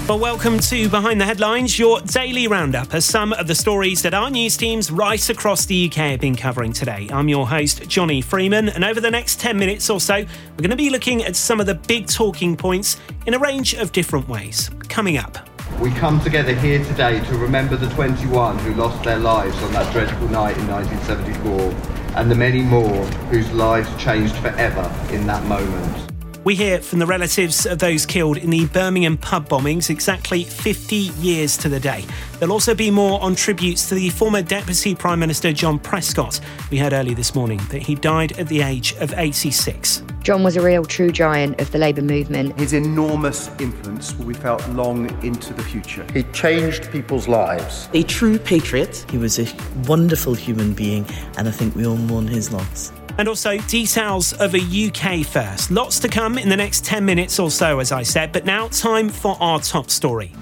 Well, welcome to Behind the Headlines, your daily roundup of some of the stories that our news teams right across the UK have been covering today. I'm your host, Johnny Freeman, and over the next 10 minutes or so, we're going to be looking at some of the big talking points in a range of different ways. Coming up. We come together here today to remember the 21 who lost their lives on that dreadful night in 1974, and the many more whose lives changed forever in that moment. We hear from the relatives of those killed in the Birmingham pub bombings exactly 50 years to the day. There'll also be more on tributes to the former Deputy Prime Minister John Prescott. We heard early this morning that he died at the age of 86. John was a real true giant of the Labour movement. His enormous influence will be felt long into the future. He changed people's lives. A true patriot. He was a wonderful human being, and I think we all mourn his loss. And also details of a UK first. Lots to come in the next 10 minutes or so, as I said. But now, time for our top story.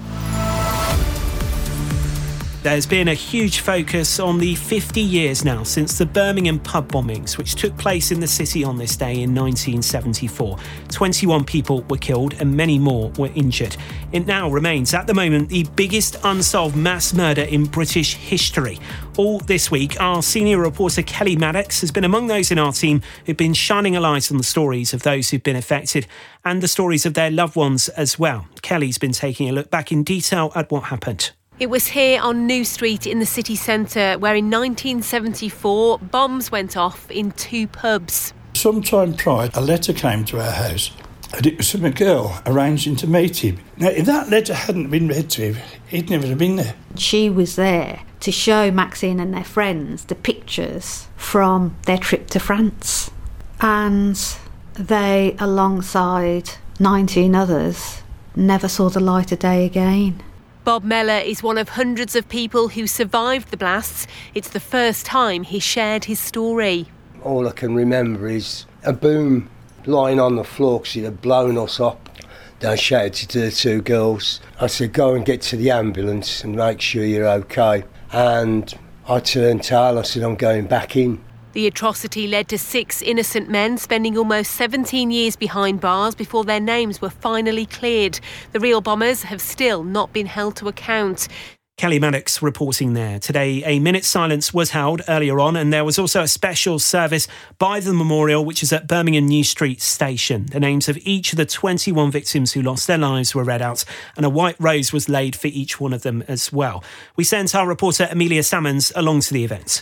There's been a huge focus on the 50 years now since the Birmingham pub bombings, which took place in the city on this day in 1974. 21 people were killed and many more were injured. It now remains, at the moment, the biggest unsolved mass murder in British history. All this week, our senior reporter Kelly Maddox has been among those in our team who've been shining a light on the stories of those who've been affected and the stories of their loved ones as well. Kelly's been taking a look back in detail at what happened. It was here on New Street in the city centre where in 1974 bombs went off in two pubs. Sometime prior, a letter came to our house and it was from a girl arranging to meet him. Now, if that letter hadn't been read to him, he'd never have been there. She was there to show Maxine and their friends the pictures from their trip to France. And they, alongside 19 others, never saw the light of day again. Bob Mellor is one of hundreds of people who survived the blasts. It's the first time he shared his story. All I can remember is a boom lying on the floor because it had blown us up. I shouted to the two girls. I said, go and get to the ambulance and make sure you're OK. And I turned tail. I said, I'm going back in. The atrocity led to 6 innocent men spending almost 17 years behind bars before their names were finally cleared. The real bombers have still not been held to account. Kelly Maddox reporting there. Today, a minute's silence was held earlier on, and there was also a special service by the memorial, which is at Birmingham New Street Station. The names of each of the 21 victims who lost their lives were read out, and a white rose was laid for each one of them as well. We sent our reporter Amelia Salmons along to the event.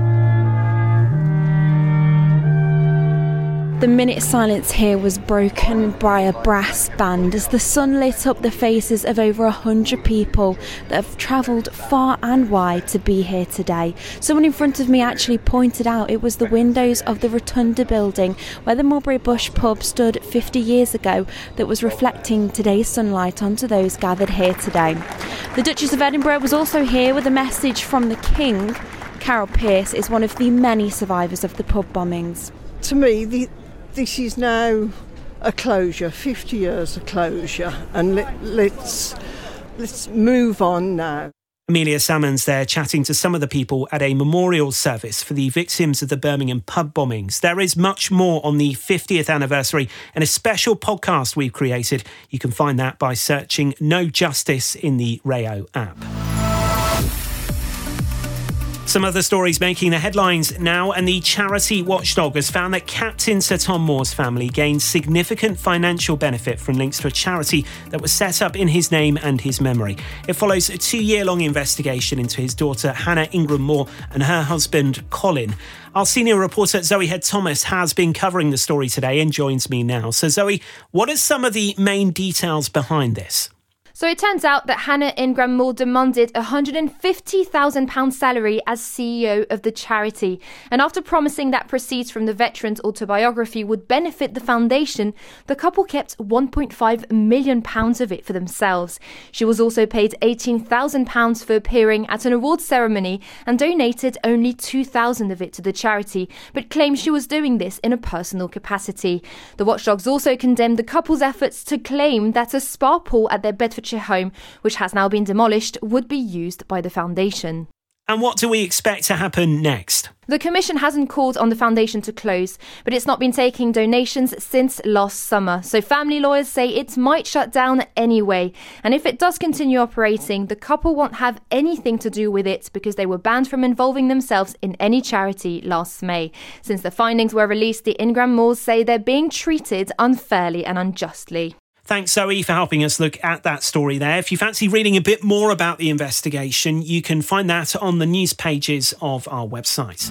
The minute silence here was broken by a brass band as the sun lit up the faces of over 100 people that have travelled far and wide to be here today. Someone in front of me actually pointed out it was the windows of the Rotunda building where the Mulberry Bush pub stood 50 years ago that was reflecting today's sunlight onto those gathered here today. The Duchess of Edinburgh was also here with a message from the King. Carol Pearce is one of the many survivors of the pub bombings. To me, this is now a closure, 50 years of closure, and let's move on now. Amelia Salmons there chatting to some of the people at a memorial service for the victims of the Birmingham pub bombings. There is much more on the 50th anniversary and a special podcast we've created. You can find that by searching No Justice in the Rayo app. Some other stories making the headlines now, and the charity watchdog has found that Captain Sir Tom Moore's family gained significant financial benefit from links to a charity that was set up in his name and his memory. It follows a 2-year-long investigation into his daughter Hannah Ingram Moore and her husband Colin. Our senior reporter Zoe Head-Thomas has been covering the story today and joins me now. So Zoe, what are some of the main details behind this? So it turns out that Hannah Ingram Moore demanded a £150,000 salary as CEO of the charity. And after promising that proceeds from the veteran's autobiography would benefit the foundation, the couple kept £1.5 million of it for themselves. She was also paid £18,000 for appearing at an awards ceremony and donated only £2,000 of it to the charity, but claimed she was doing this in a personal capacity. The watchdogs also condemned the couple's efforts to claim that a spa pool at their Bedfordshire home, which has now been demolished, would be used by the foundation. And what do we expect to happen next? The Commission hasn't called on the foundation to close, but it's not been taking donations since last summer. So family lawyers say it might shut down anyway. And if it does continue operating, the couple won't have anything to do with it because they were banned from involving themselves in any charity last May. Since the findings were released, the Ingram Moores say they're being treated unfairly and unjustly. Thanks, Zoe, for helping us look at that story there. If you fancy reading a bit more about the investigation, you can find that on the news pages of our website.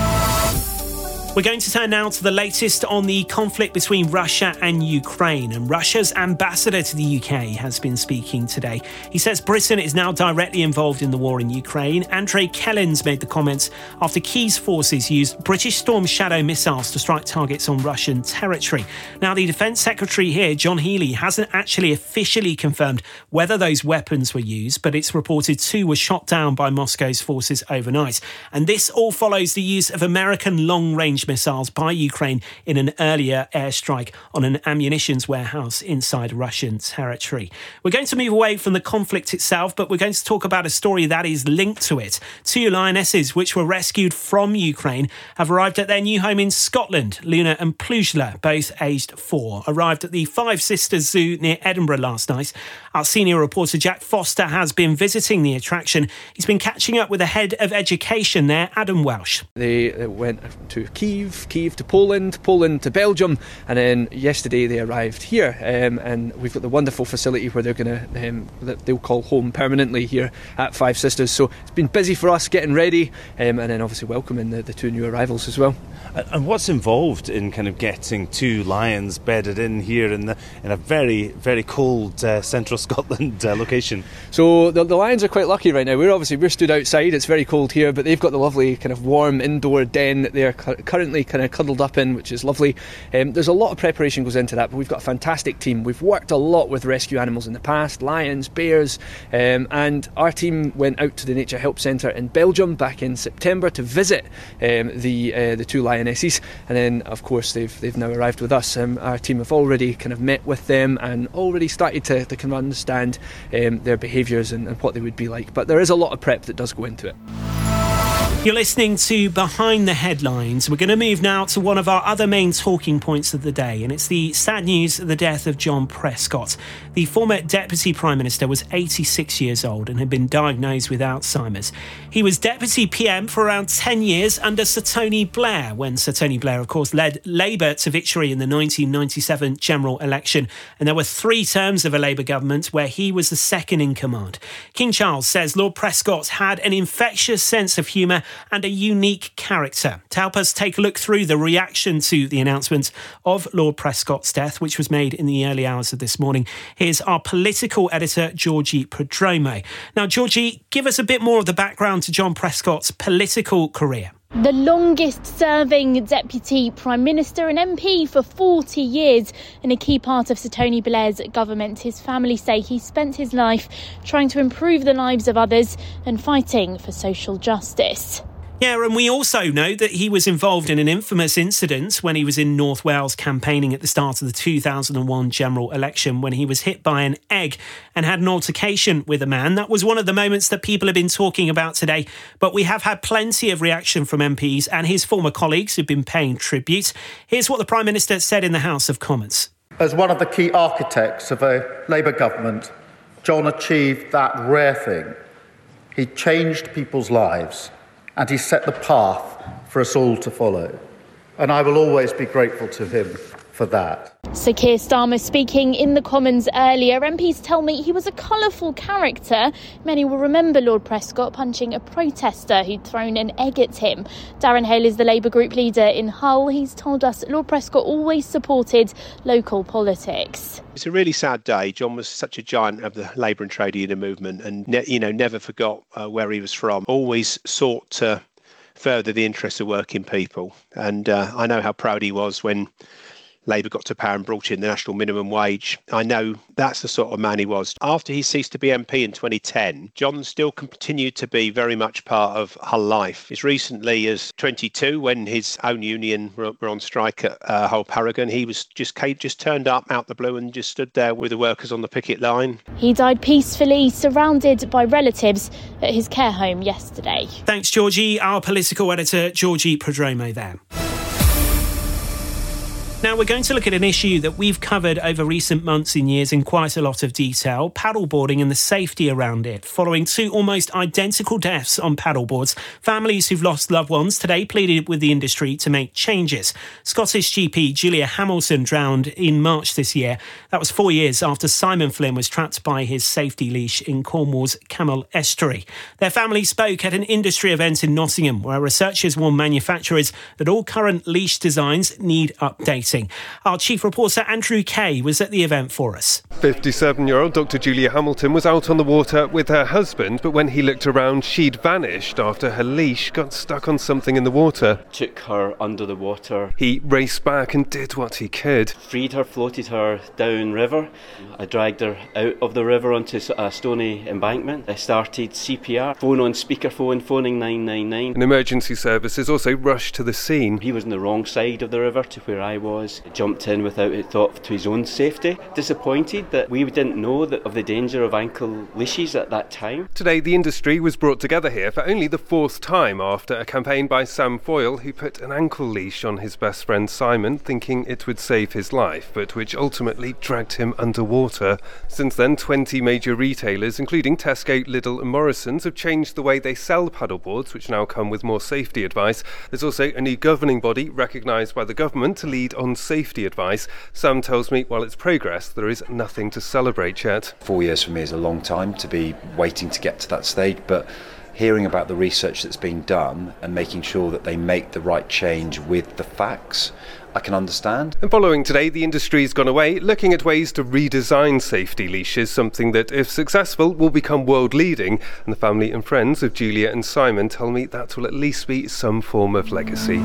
We're going to turn now to the latest on the conflict between Russia and Ukraine. And Russia's ambassador to the UK has been speaking today. He says Britain is now directly involved in the war in Ukraine. Andrei Kelins made the comments after Kyiv's forces used British Storm Shadow missiles to strike targets on Russian territory. Now, the Defence Secretary here, John Healey, hasn't actually officially confirmed whether those weapons were used, but it's reported 2 were shot down by Moscow's forces overnight. And this all follows the use of American long-range missiles by Ukraine in an earlier airstrike on an ammunitions warehouse inside Russian territory. We're going to move away from the conflict itself, but we're going to talk about a story that is linked to it. 2 lionesses, which were rescued from Ukraine, have arrived at their new home in Scotland. Luna and Plujla, both aged 4, arrived at the Five Sisters Zoo near Edinburgh last night. Our senior reporter Jack Foster has been visiting the attraction. He's been catching up with the head of education there, Adam Welsh. They went to Kyiv to Poland to Belgium, and then yesterday they arrived here, and we've got the wonderful facility where they're going to that they'll call home permanently here at Five Sisters. So it's been busy for us getting ready, and then obviously welcoming the 2 new arrivals as well. And what's involved in kind of getting 2 lions bedded in here in a very, very cold central Scotland location? So the lions are quite lucky right now. We're stood outside. It's very cold here, but they've got the lovely kind of warm indoor den that they're currently kind of cuddled up in, which is lovely. There's a lot of preparation goes into that, but we've got a fantastic team. We've worked a lot with rescue animals in the past, lions, bears, and our team went out to the Nature Help Centre in Belgium back in September to visit the 2 lionesses, and then of course they've now arrived with us. Our team have already kind of met with them and already started to kind of understand their behaviours and what they would be like, but there is a lot of prep that does go into it. You're listening to Behind the Headlines. We're going to move now to one of our other main talking points of the day, and it's the sad news of the death of John Prescott. The former Deputy Prime Minister was 86 years old and had been diagnosed with Alzheimer's. He was Deputy PM for around 10 years under Sir Tony Blair, when Sir Tony Blair, of course, led Labour to victory in the 1997 general election. And there were 3 terms of a Labour government where he was the second in command. King Charles says Lord Prescott had an infectious sense of humour and a unique character. To help us take a look through the reaction to the announcement of Lord Prescott's death, which was made in the early hours of this morning, here's our political editor, Georgie Prodromou. Now, Georgie, give us a bit more of the background to John Prescott's political career. The longest serving Deputy Prime Minister and MP for 40 years and a key part of Sir Tony Blair's government. His family say he spent his life trying to improve the lives of others and fighting for social justice. Yeah, and we also know that he was involved in an infamous incident when he was in North Wales campaigning at the start of the 2001 general election, when he was hit by an egg and had an altercation with a man. That was one of the moments that people have been talking about today, but we have had plenty of reaction from MPs and his former colleagues who've been paying tribute. Here's what the Prime Minister said in the House of Commons. As one of the key architects of a Labour government, John achieved that rare thing. He changed people's lives, and he set the path for us all to follow. And I will always be grateful to him for that. Sir Keir Starmer speaking in the Commons earlier. MPs tell me he was a colourful character. Many will remember Lord Prescott punching a protester who'd thrown an egg at him. Darren Hale is the Labour group leader in Hull. He's told us Lord Prescott always supported local politics. It's a really sad day. John was such a giant of the Labour and trade union movement, and never forgot where he was from. Always sought to further the interests of working people, and I know how proud he was when Labour got to power and brought in the national minimum wage. I know that's the sort of man he was. After he ceased to be MP in 2010, John still continued to be very much part of Hull life. As recently as 22, when his own union were on strike at Hull Paragon, he was just turned up out the blue and just stood there with the workers on the picket line. He died peacefully, surrounded by relatives at his care home yesterday. Thanks, Georgie. Our political editor, Georgie Prodromou there. Now, we're going to look at an issue that we've covered over recent months and years in quite a lot of detail, paddleboarding and the safety around it. Following 2 almost identical deaths on paddleboards, families who've lost loved ones today pleaded with the industry to make changes. Scottish GP Julia Hamilton drowned in March this year. That was 4 years after Simon Flynn was trapped by his safety leash in Cornwall's Camel Estuary. Their family spoke at an industry event in Nottingham, where researchers warn manufacturers that all current leash designs need updating. Our chief reporter Andrew Kay was at the event for us. 57-year-old Dr. Julia Hamilton was out on the water with her husband, but when he looked around, she'd vanished after her leash got stuck on something in the water. Took her under the water. He raced back and did what he could. Freed her, floated her down river. I dragged her out of the river onto a stony embankment. I started CPR, phone on speakerphone, phoning 999. And emergency services also rushed to the scene. He was on the wrong side of the river to where I was. Jumped in without a thought to his own safety. Disappointed that we didn't know of the danger of ankle leashes at that time. Today the industry was brought together here for only the 4th time after a campaign by Sam Foyle, who put an ankle leash on his best friend Simon, thinking it would save his life, but which ultimately dragged him underwater. Since then, 20 major retailers, including Tesco, Lidl and Morrisons, have changed the way they sell paddleboards, which now come with more safety advice. There's also a new governing body recognised by the government to lead on safety advice. Sam tells me while it's progress, there is nothing to celebrate yet. 4 years for me is a long time to be waiting to get to that stage, but hearing about the research that's been done and making sure that they make the right change with the facts, I can understand. And following today, the industry's gone away looking at ways to redesign safety leashes, something that, if successful, will become world leading. And the family and friends of Julia and Simon tell me that will at least be some form of legacy.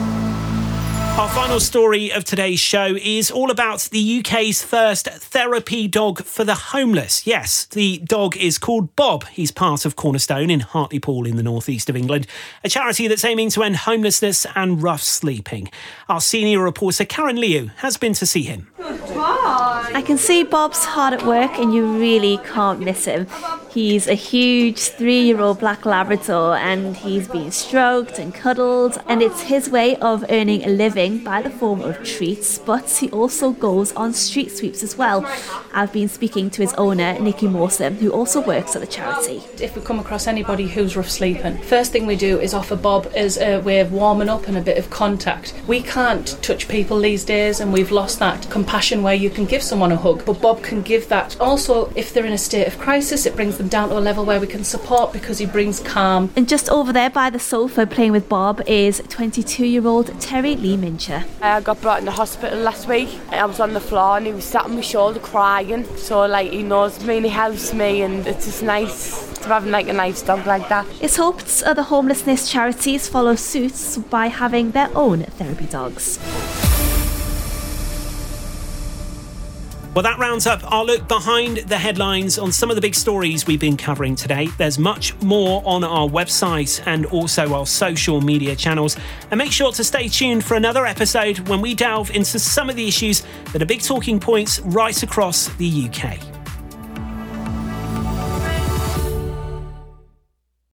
Our final story of today's show is all about the UK's first therapy dog for the homeless. Yes, the dog is called Bob. He's part of Cornerstone in Hartlepool in the northeast of England, a charity that's aiming to end homelessness and rough sleeping. Our senior reporter Karen Liu has been to see him. I can see Bob's hard at work and you really can't miss him. He's a huge 3-year-old black Labrador and he's been stroked and cuddled, and it's his way of earning a living by the form of treats, but he also goes on street sweeps as well. I've been speaking to his owner, Nikki Mawson, who also works at the charity. If we come across anybody who's rough sleeping, first thing we do is offer Bob as a way of warming up and a bit of contact. We can't touch people these days and we've lost that compassion where you can give someone a hug, but Bob can give that. Also, if they're in a state of crisis, it brings them down to a level where we can support because he brings calm. And just over there by the sofa playing with Bob is 22-year-old Terry Lee Mincher. I got brought into hospital last week. I was on the floor and he was sat on my shoulder crying, so he knows me and he helps me, and it's just nice to have a nice dog like that. It's hoped other homelessness charities follow suit by having their own therapy dogs. Well, that rounds up our look behind the headlines on some of the big stories we've been covering today. There's much more on our website and also our social media channels. And make sure to stay tuned for another episode when we delve into some of the issues that are big talking points right across the UK.